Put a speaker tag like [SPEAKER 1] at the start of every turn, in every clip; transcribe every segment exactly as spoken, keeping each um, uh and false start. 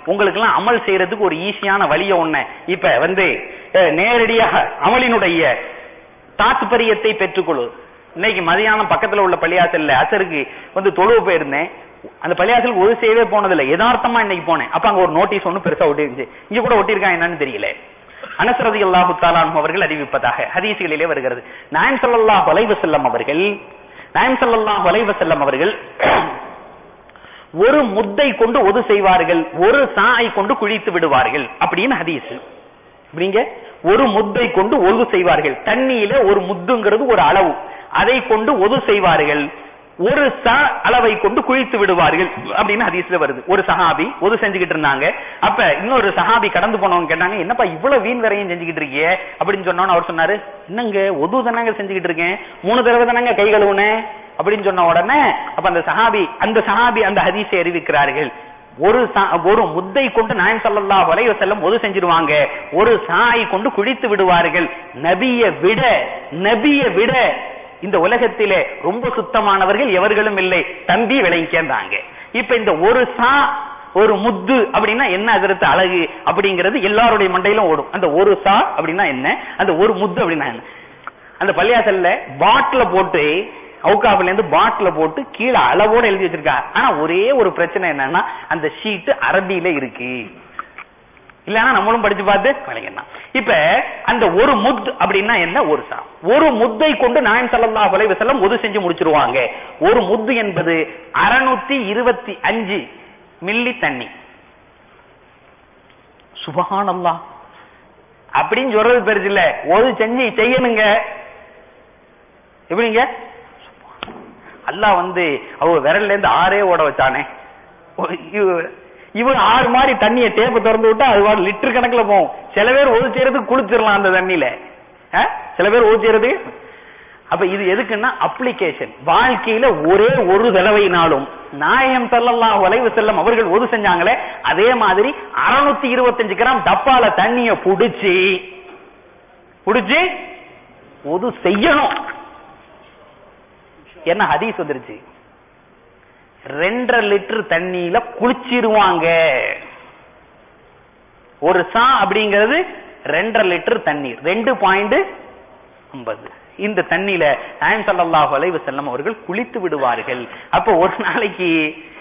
[SPEAKER 1] உங்களுக்கு எல்லாம் அமல் செய்யறதுக்கு ஒரு ஈஸியான வழிய ஒண்ணு இப்ப வந்து நேரடியாக அமலினுடைய தாத்பரியத்தை பெற்றுக்கொள்ளு. இன்னைக்கு மதியானம் பக்கத்துல உள்ள பள்ளியாசல்ல அசருக்கு வந்து தொழுவு போயிருந்தேன். அந்த பள்ளியாசலுக்கு ஒரு செய்யவே போனதில்லை, யதார்த்தமா இன்னைக்கு போனேன். அப்ப அங்க ஒரு நோட்டீஸ் ஒண்ணு பெருசா ஒட்டி இருந்துச்சு. இங்க கூட ஒட்டிருக்காங்க என்னன்னு தெரியல. அனஸ் ரலியல்லாஹு தஆலா அன்ஹு அவர்கள் அறிவிப்பதாக ஹதீஸ்களிலே வருகிறது, நாயகம் ஸல்லல்லாஹு அலைஹி வஸல்லம் அவர்கள் நாயகம் ஸல்லல்லாஹு அலைஹி வஸல்லம் அவர்கள் ஒரு முத்தை கொண்டு ஒது செய்வார்கள், ஒரு சாயை கொண்டு குழித்து விடுவார்கள் அப்படின்னு ஹதீஸ். அப்படிங்க ஒரு முத்தை கொண்டு ஒது செய்வார்கள். தண்ணியில ஒரு முத்துங்கிறது ஒரு அளவு, அதை கொண்டு ஒது செய்வார்கள், ஒரு சா அளவை கொண்டு குழித்து விடுவார்கள் அப்படின்னு ஹதீஸ்ல வருது. ஒரு சஹாபி ஒது செஞ்சுக்கிட்டு இருந்தாங்க. அப்ப இன்னொரு சஹாபி கடந்து போனவங்க கேட்டாங்க, என்னப்பா இவ்வளவு வீண் வரையும் செஞ்சுக்கிட்டு இருக்கியே அப்படின்னு சொன்னோன்னு அவர் சொன்னாரு, என்னங்க ஒது தானங்க செஞ்சுக்கிட்டு இருக்கேன், மூணு தடவை தானங்க கை கழுவுனேன் அப்படின்னு சொன்ன உடனே அப்ப அந்த சஹாபி அந்த சஹாபி அந்த ஹதீஸை அறிவிக்கிறார்கள். ஒரு ஒரு முத்தை கொண்டு நாயகம் ஸல்லல்லாஹு அலைஹி வஸல்லம் ஒது செஞ்சிருவாங்க, ஒரு சாயை கொண்டு குழித்து விடுவார்கள். நபிய விட நபிய விட இந்த உலகத்திலே ரொம்ப சுத்தமானவர்கள் எவர்களும் இல்லை, தம்பி விளங்கிக்கிறாங்க. இப்ப இந்த ஒரு சா ஒரு முத்து அப்படின்னா என்ன அதற்கு அழகு அப்படிங்கிறது எல்லாருடைய மண்டையிலும் ஓடும். அந்த ஒரு சா அப்படின்னா என்ன, அந்த ஒரு முத்து அப்படின்னா என்ன. அந்த பள்ளியாசல்ல பாட்டில போட்டு அவுகாப்ல இருந்து பாட்டில போட்டு கீழே அளவோட எழுதி வச்சிருக்கா. ஆனா ஒரே ஒரு பிரச்சனை என்னன்னா அந்த ஷீட் அரபியில இருக்கு, இல்லன்னா நம்மளும் படிச்சு பார்த்து வழங்கலாம். இப்ப அந்த ஒரு முத் அப்படின்னா என்ன, ஒரு சா ஒரு முத்தை கொண்டு நாயகம் ஸல்லல்லாஹு அலைஹி வஸல்லம் ஒது செஞ்சு முடிச்சிருவாங்க. ஒரு முத்து என்பது அறுநூத்தி இருபத்தி அஞ்சு மில்லி தண்ணி. சுபஹானல்லாஹ் அப்படின்னு சொல்றது பெருசு இல்ல, ஒது செஞ்சு செய்யணுங்க. எப்படிங்க அல்லாஹ் வந்து அவ விரல்ல இருந்து ஆறே ஓட வச்சானே, இவன் ஆறு மாதிரி தண்ணியை டேப்ப திறந்து விட்டா அது லிட்டர் கணக்குல போகும். சில பேர் ஒது செய்யறதுக்கு குளிச்சிடலாம் அந்த தண்ணியில, சில பேர் ஒது செய்யறது. அப்ப இது எதுக்குன்னா அப்ளிகேஷன். வாழ்க்கையில ஒரே ஒரு தடவைனாலும் நாயகம் ஸல்லல்லாஹு அலைஹி வஸல்லம் அவர்கள் ஒது செஞ்சாங்களே, அதே மாதிரி அறுநூத்தி இருபத்தஞ்சு கிராம் டப்பால தண்ணிய புடிச்சு புடிச்சு ஒது செய்யணும். என்ன ஹதீஸ் வந்துருச்சு, ரெண்டரை லிட்டர் தண்ணியில குளிச்சிருவாங்க. ஒரு சா அப்படிங்கிறது ரெண்டரை லிட்டர் தண்ணீர், ரெண்டு பாயிண்ட் ஐம்பது. இந்த தண்ணியில நாயகம் ஸல்லல்லாஹு அலைஹி வஸல்லம் அவர்கள் குளித்து விடுவார்கள். அப்ப ஒரு நாளைக்கு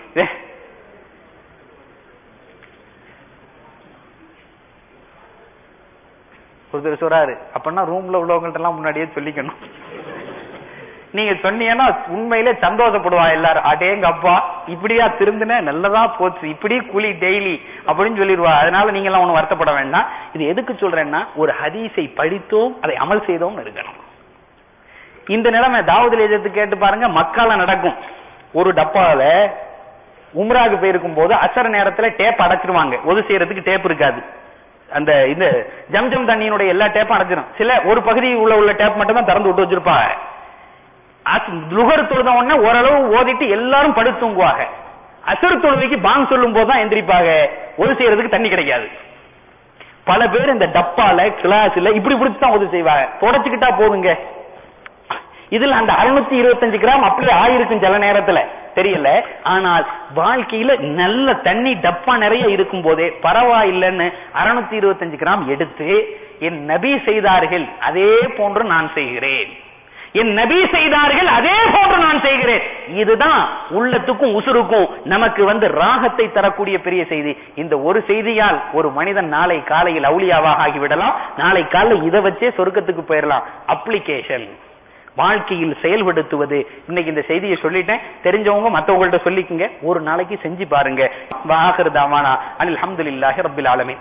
[SPEAKER 1] ஒருத்தர் சொல்றாரு, அப்படின்னா ரூம்ல உள்ளவங்கள்ட்ட எல்லாம் முன்னாடியே சொல்லிக்கணும். நீங்க சொன்னீங்கன்னா உண்மையிலே சந்தோஷப்படுவா எல்லாரும், அடேங்க அப்பா இப்படியா திருந்தின நல்லதா போச்சு, இப்படி குளி டெய்லி அப்படின்னு சொல்லிடுவா. அதனால நீங்க எல்லாம் ஒண்ணு வருத்தப்பட வேண்டாம். இது எதுக்கு சொல்றேன்னா, ஒரு ஹதீஸை படித்தோம் அதை அமல் செய்தோம் இருக்கணும். இந்த நிலைமை தாவூத் லேஜத்துக்கு கேட்டு பாருங்க, மக்கால நடக்கும். ஒரு டப்பால உம்ராக்கு போயிருக்கும் போது அசர் நேரத்துல டேப் அடைச்சிருவாங்க, ஒது செய்யறதுக்கு டேப் இருக்காது. அந்த இந்த ஜம்ஜம் தண்ணியினுடைய எல்லா டேப்பும் அடைச்சிடும். சில ஒரு பகுதி உள்ள உள்ள டேப் மட்டும் தான் திறந்து விட்டு வச்சிருப்பாங்க. லுகர் தொழுத உடனே ஓரளவு ஓதிட்டு எல்லாரும் படுத்து தூங்குவாங்க. அசர் தொழுவைக்கு பாங் சொல்லும் போதுதான் எந்திரிப்பாங்க. ஒது செய்யறதுக்கு தண்ணி கிடைக்காது. பல பேர் இந்த டப்பால கிளாஸ்ல இப்படி பிடிச்சுதான் ஒது செய்வாங்க, தொடச்சுக்கிட்டா போதுங்க. இதுல அந்த அறுநூத்தி இருபத்தஞ்சு கிராம் அப்படியே ஆயிருக்கும் சில நேரத்துல தெரியல. ஆனால் வாழ்க்கையில நல்ல தண்ணி டப்பா நிறைய இருக்கும் போதே பரவாயில்லைன்னு அறுநூத்தி இருபத்தஞ்சு கிராம் எடுத்து என் நபி செய்தார்கள் அதே போன்று நான் செய்கிறேன், என் நபி செய்தார்கள் அதே போன்று நான் செய்கிறேன். இதுதான் உள்ளத்துக்கும் உசுருக்கும் நமக்கு வந்து ராகத்தை தரக்கூடிய பெரிய செய்தி. இந்த ஒரு செய்தியால் ஒரு மனிதன் நாளை காலையில் அவுலியாவாக ஆகிவிடலாம். நாளை காலையில் இதை வச்சே சொர்க்கத்துக்கு போயிடலாம். அப்ளிகேஷன், வாழ்க்கையில் செயல்படுத்துவது. இன்னைக்கு இந்த செய்தியை சொல்லிட்டேன், தெரிஞ்சவங்க மற்றவங்கள்ட்ட சொல்லிக்குங்க, ஒரு நாளைக்கு செஞ்சு பாருங்க. வாஹிர் தாவானா அனில் ஹம்துலில்லாஹி ரப்பில் ஆலமீன்.